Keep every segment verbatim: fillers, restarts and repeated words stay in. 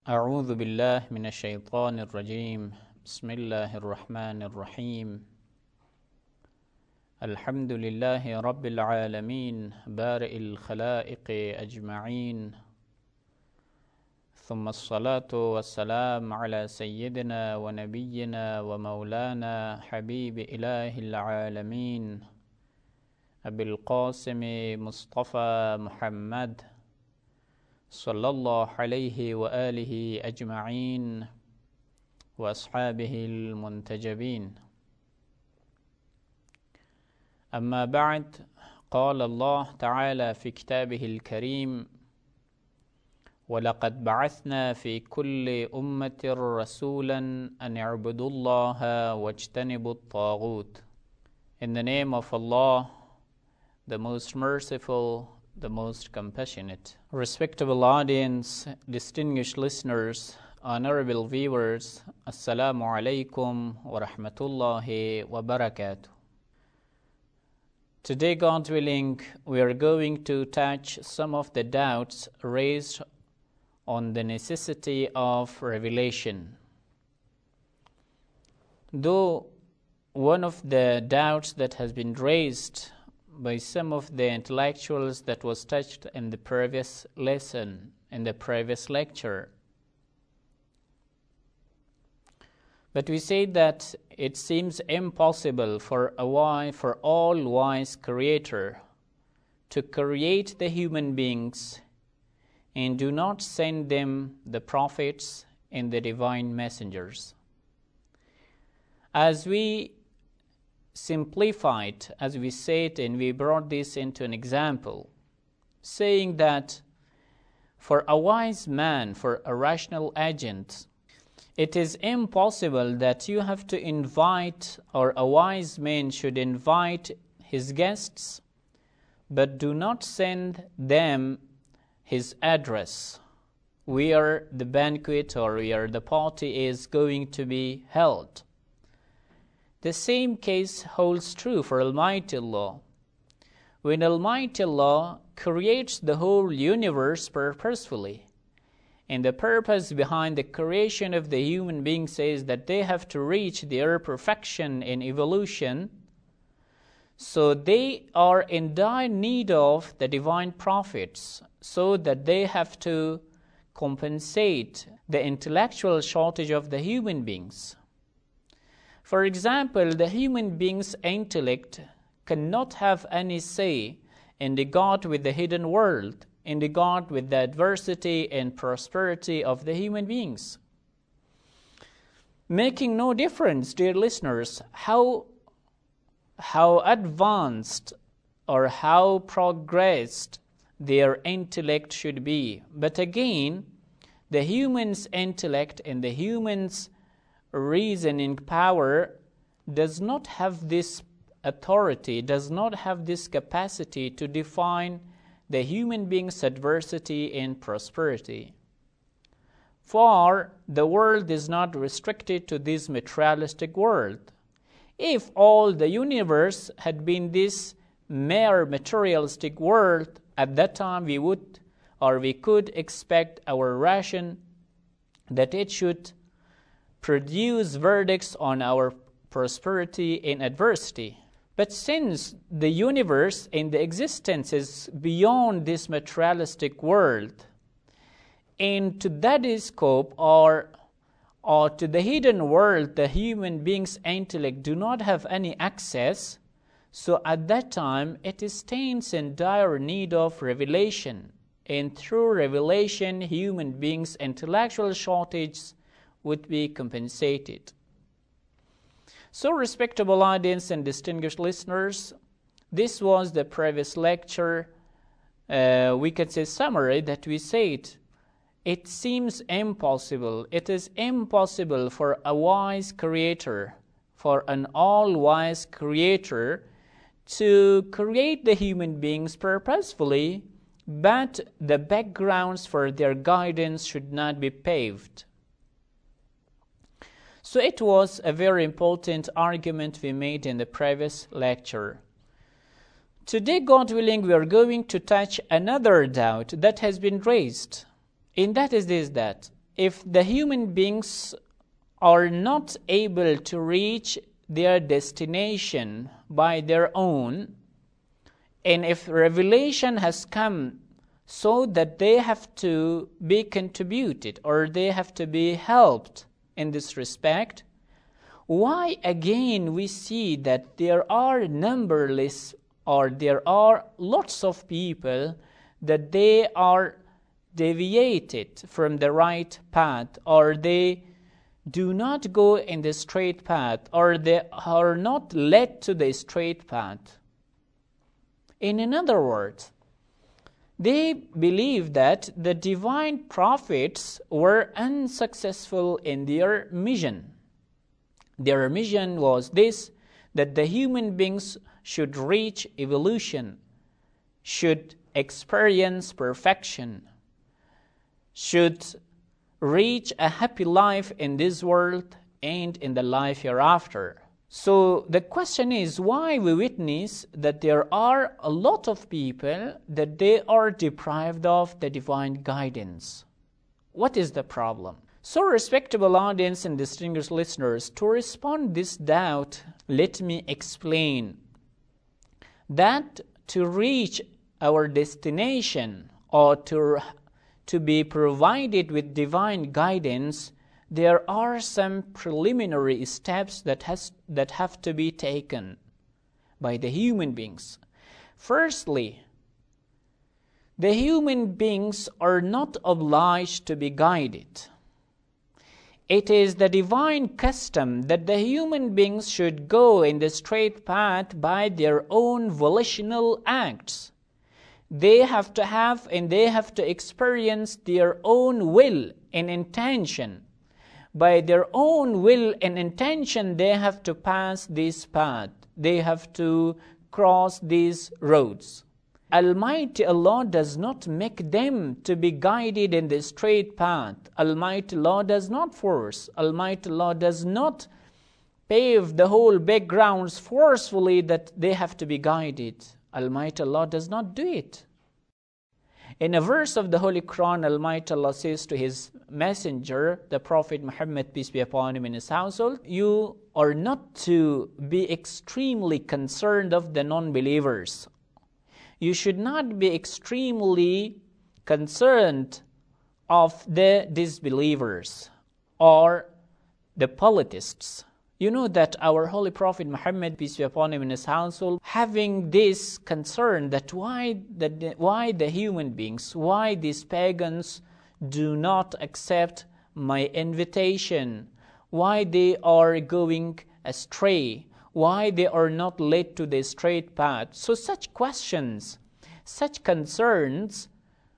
أعوذ بالله من الشيطان الرجيم بسم الله الرحمن الرحيم الحمد لله رب العالمين بارئ الخلائق أجمعين ثم الصلاة والسلام على سيدنا ونبينا ومولانا حبيب إله العالمين أبي القاسم مصطفى محمد صلى الله عليه وآله أجمعين وأصحابه المنتجبين. أما بعد، قال الله تعالى في كتابه الكريم: ولقد بعثنا في كل أمة رسولا أن اعبدوا الله واجتنبوا الطاغوت. In the name of Allah, the most merciful, the most compassionate. Respectable audience, distinguished listeners, honorable viewers, Assalamu alaikum wa rahmatullahi wa barakatuh. Today, God willing, we are going to touch some of the doubts raised on the necessity of revelation. Though one of the doubts that has been raised by some of the intellectuals that was touched in the previous lesson, in the previous lecture. But we say that it seems impossible for a wise, for all wise Creator to create the human beings and do not send them the prophets and the divine messengers. As we simplified, as we said, and we brought this into an example, saying that for a wise man, for a rational agent, it is impossible that you have to invite, or a wise man should invite his guests, but do not send them his address, where the banquet or where the party is going to be held. The same case holds true for Almighty Allah. When Almighty Allah creates the whole universe purposefully, and the purpose behind the creation of the human being says that they have to reach their perfection in evolution, so they are in dire need of the divine prophets, so that they have to compensate the intellectual shortage of the human beings. For example, the human being's intellect cannot have any say in the God with the hidden world, in the God with the adversity and prosperity of the human beings. Making no difference, dear listeners, how, how advanced or how progressed their intellect should be. But again, the human's intellect and the human's reasoning power does not have this authority, does not have this capacity to define the human being's adversity and prosperity. For the world is not restricted to this materialistic world. If all the universe had been this mere materialistic world, at that time we would or we could expect our ration that it should produce verdicts on our prosperity and adversity. But since the universe and the existence is beyond this materialistic world, and to that scope or, or to the hidden world, the human being's intellect do not have any access, so at that time it stands in dire need of revelation. And through revelation, human beings' intellectual shortage would be compensated. So, respectable audience and distinguished listeners, this was the previous lecture, uh, we could say summary that we said. It seems impossible, it is impossible for a wise Creator, for an all-wise Creator to create the human beings purposefully, but the backgrounds for their guidance should not be paved. So it was a very important argument we made in the previous lecture. Today, God willing, we are going to touch another doubt that has been raised. And that is this, that if the human beings are not able to reach their destination by their own, and if revelation has come so that they have to be contributed or they have to be helped in this respect, why again we see that there are numberless or there are lots of people that they are deviated from the right path, or they do not go in the straight path, or they are not led to the straight path. In other words, they believe that the divine prophets were unsuccessful in their mission. Their mission was this, that the human beings should reach evolution, should experience perfection, should reach a happy life in this world and in the life hereafter. So the question is, why we witness that there are a lot of people that they are deprived of the divine guidance? What is the problem? So, respectable audience and distinguished listeners, to respond this doubt, let me explain that to reach our destination or to, to be provided with divine guidance, there are some preliminary steps that has that have to be taken by the human beings. Firstly, the human beings are not obliged to be guided. It is the divine custom that the human beings should go in the straight path by their own volitional acts. They have to have and they have to experience their own will and intention. By their own will and intention, they have to pass this path. They have to cross these roads. Almighty Allah does not make them to be guided in the straight path. Almighty Allah does not force. Almighty Allah does not pave the whole backgrounds forcefully that they have to be guided. Almighty Allah does not do it. In a verse of the Holy Quran, Almighty Allah says to His messenger, the Prophet Muhammad, peace be upon him, and his household, you are not to be extremely concerned of the non-believers. You should not be extremely concerned of the disbelievers or the polytheists. You know that our Holy Prophet Muhammad, peace be upon him, and his household, having this concern that why the, why the human beings, why these pagans do not accept my invitation, why they are going astray, why they are not led to the straight path. So such questions, such concerns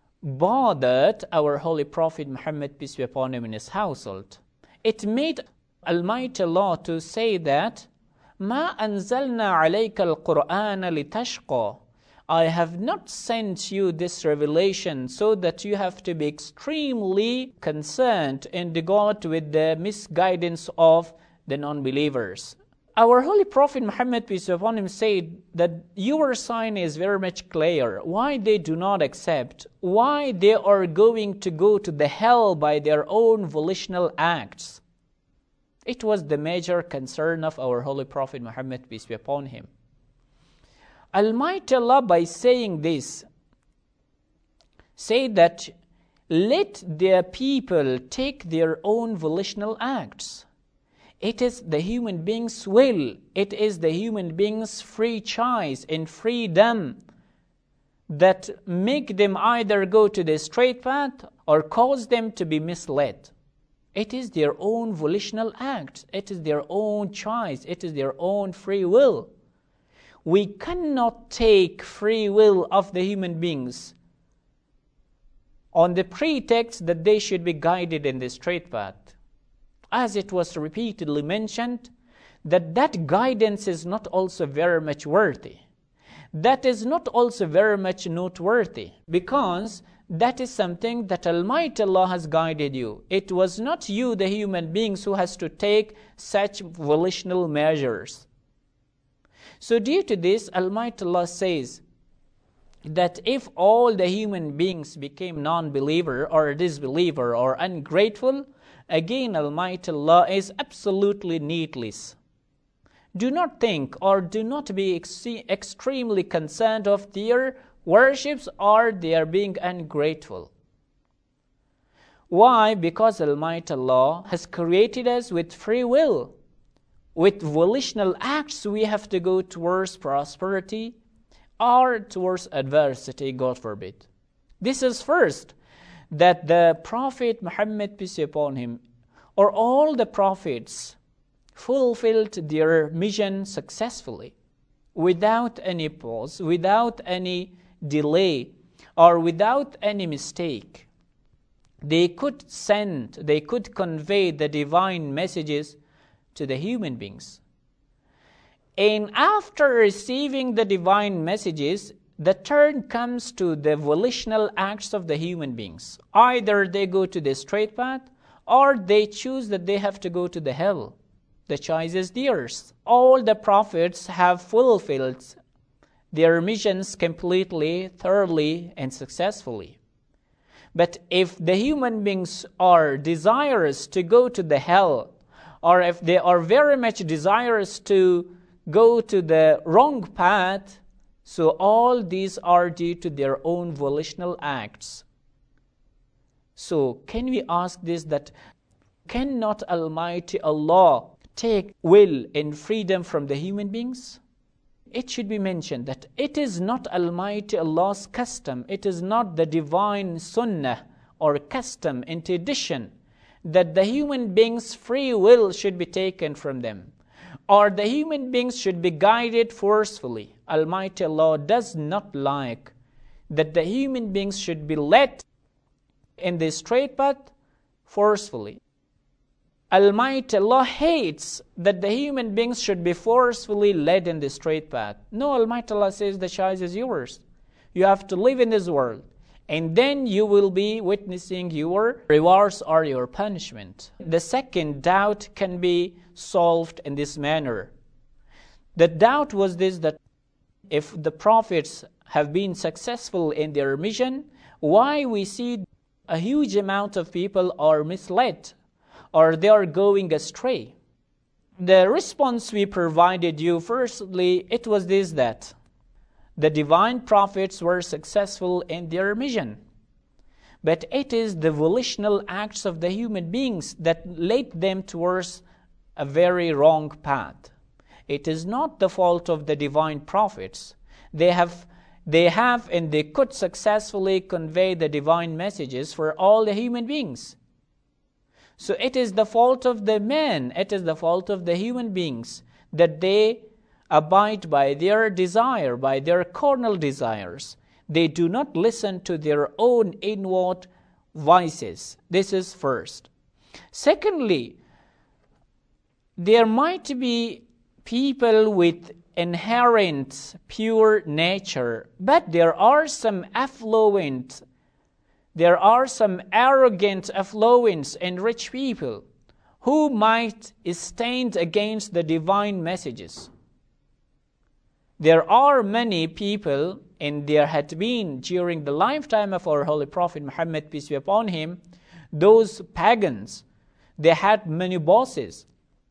bothered our Holy Prophet Muhammad, peace be upon him, and his household. It made Almighty Allah to say that مَا أَنزَلْنَا عَلَيْكَ الْقُرْآنَ لِتَشْقَى, I have not sent you this revelation so that you have to be extremely concerned in regard with the misguidance of the non-believers. Our Holy Prophet Muhammad, peace be upon him, said that your sign is very much clear. Why they do not accept, why they are going to go to the hell by their own volitional acts. It was the major concern of our Holy Prophet Muhammad, peace be upon him. Almighty Allah, by saying this, said that let their people take their own volitional acts. It is the human being's will. It is the human being's free choice and freedom that make them either go to the straight path or cause them to be misled. It is their own volitional act. It is their own choice. It is their own free will. We cannot take free will of the human beings on the pretext that they should be guided in the straight path. As it was repeatedly mentioned, that that guidance is not also very much worthy. That is not also very much noteworthy, because that is something that Almighty Allah has guided you. It was not you, the human beings, who has to take such volitional measures. So due to this, Almighty Allah says that if all the human beings became non-believer or disbeliever or ungrateful, again Almighty Allah is absolutely needless. Do not think or do not be ex- extremely concerned of their worships or their being ungrateful. Why? Because Almighty Allah has created us with free will. With volitional acts, we have to go towards prosperity or towards adversity, God forbid. This is first, that the Prophet Muhammad, peace be upon him, or all the prophets fulfilled their mission successfully, without any pause, without any delay, or without any mistake. They could send, they could convey the divine messages to the human beings. And after receiving the divine messages, the turn comes to the volitional acts of the human beings. Either they go to the straight path, or they choose that they have to go to the hell. The choice is theirs. All the prophets have fulfilled their missions completely, thoroughly, and successfully. But if the human beings are desirous to go to the hell, or if they are very much desirous to go to the wrong path, so all these are due to their own volitional acts. So can we ask this, that cannot Almighty Allah take will and freedom from the human beings? It should be mentioned that it is not Almighty Allah's custom, it is not the divine sunnah or custom and tradition that the human beings' free will should be taken from them, or the human beings should be guided forcefully. Almighty Allah does not like that the human beings should be led in the straight path forcefully. Almighty Allah hates that the human beings should be forcefully led in the straight path. No, Almighty Allah says the choice is yours. You have to live in this world, and then you will be witnessing your rewards or your punishment. The second doubt can be solved in this manner. The doubt was this, that if the prophets have been successful in their mission, why we see a huge amount of people are misled or they are going astray? The response we provided you, firstly, it was this, that the divine prophets were successful in their mission. But it is the volitional acts of the human beings that led them towards a very wrong path. It is not the fault of the divine prophets. They have, they have and they could successfully convey the divine messages for all the human beings. So it is the fault of the men, it is the fault of the human beings that they abide by their desire, by their carnal desires. They do not listen to their own inward voices. This is first. Secondly, there might be people with inherent pure nature, but there are some affluent, there are some arrogant, affluent, and rich people who might stand against the divine messages. There are many people, and there had been during the lifetime of our Holy Prophet Muhammad, peace be upon him, those pagans, they had many bosses.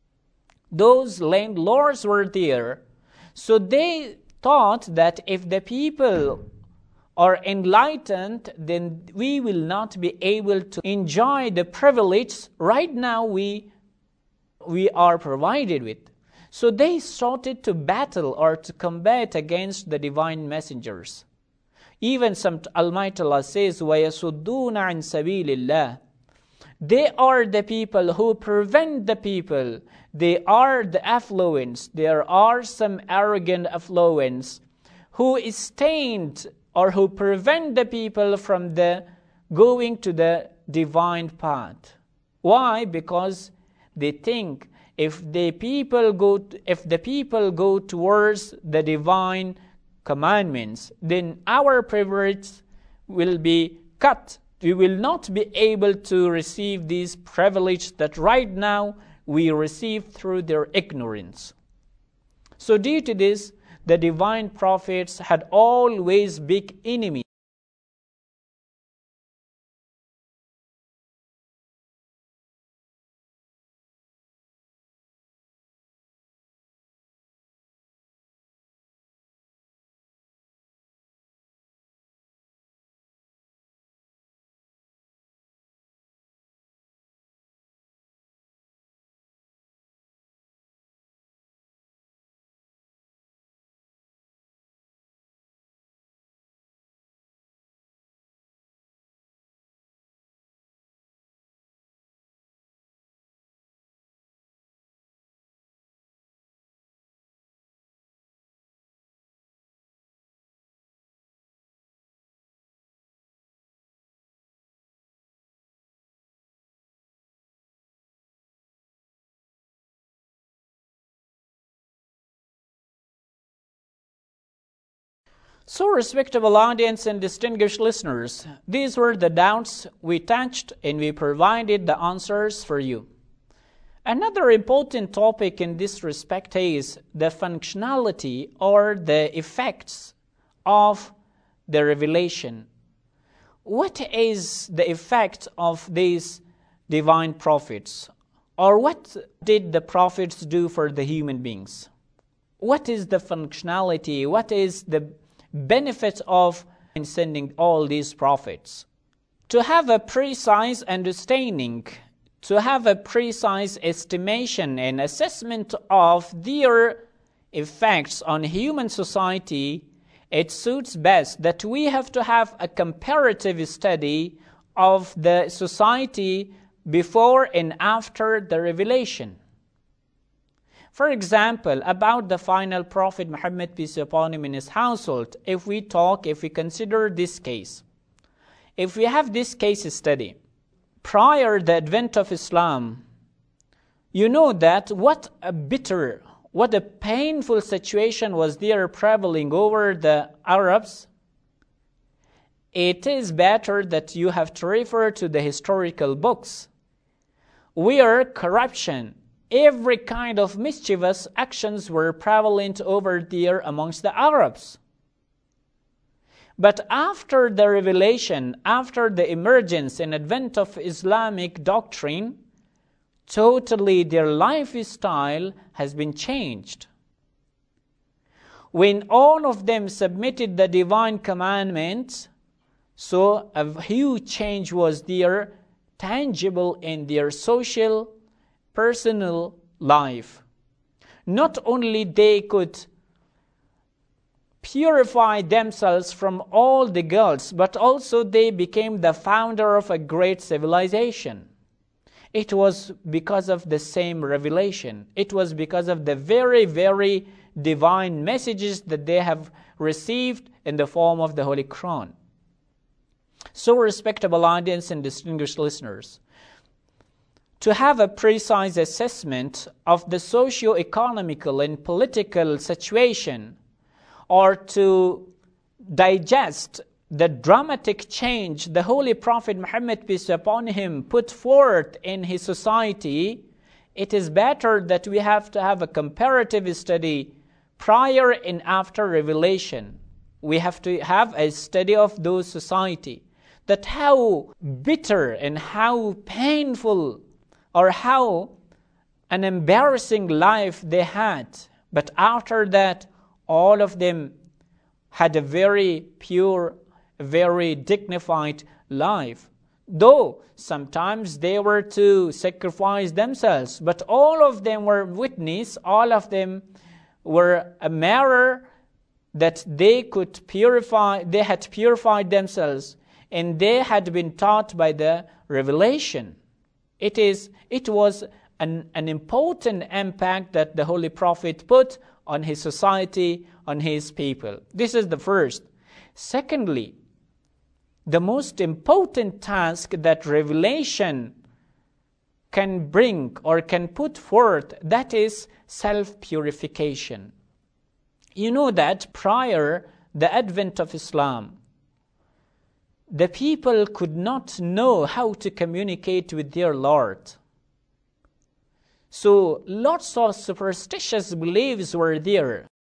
Those landlords were there. So they thought that if the people are enlightened, then we will not be able to enjoy the privilege right now we, we are provided with. So they started to battle or to combat against the divine messengers. Even some Almighty Allah says, وَيَسُدُّونَ عَنْ سَبِيلِ اللَّهِ. They are the people who prevent the people. They are the affluents. There are some arrogant affluents who stand or who prevent the people from the going to the divine path. Why? Because they think if the people go to, if the people go towards the divine commandments, then our privilege will be cut. We will not be able to receive these privileges that right now we receive through their ignorance. So due to this, the divine prophets had always big enemies. So, respectable audience and distinguished listeners, these were the doubts we touched and we provided the answers for you. Another important topic in this respect is the functionality or the effects of the revelation. What is the effect of these divine prophets? Or what did the prophets do for the human beings? What is the functionality? What is the benefit of sending all these prophets? To have a precise understanding, to have a precise estimation and assessment of their effects on human society, it suits best that we have to have a comparative study of the society before and after the revelation. For example, about the final prophet Muhammad, peace be upon him, and his household, if we talk, if we consider this case, if we have this case study, prior the advent of Islam, you know that what a bitter, what a painful situation was there prevailing over the Arabs. It is better that you have to refer to the historical books, where corruption, every kind of mischievous actions were prevalent over there amongst the Arabs. But after the revelation, after the emergence and advent of Islamic doctrine, totally their lifestyle has been changed. When all of them submitted the divine commandments, so a huge change was there, tangible in their social personal life. Not only they could purify themselves from all the gods, but also they became the founder of a great civilization. It was because of the same revelation. It was because of the very, very divine messages that they have received in the form of the Holy Quran. So, respectable audience and distinguished listeners, to have a precise assessment of the socio-economical and political situation, or to digest the dramatic change the Holy Prophet Muhammad, peace be upon him, put forth in his society, it is better that we have to have a comparative study prior and after revelation. We have to have a study of those society, that how bitter and how painful or how an embarrassing life they had. But after that, all of them had a very pure, very dignified life. Though sometimes they were to sacrifice themselves, but all of them were witness, all of them were a mirror that they could purify, they had purified themselves, and they had been taught by the revelation. It is, it was an, an important impact that the Holy Prophet put on his society, on his people. This is the first. Secondly, the most important task that revelation can bring or can put forth, that is self-purification. You know that prior the advent of Islam, the people could not know how to communicate with their Lord. So lots of superstitious beliefs were there.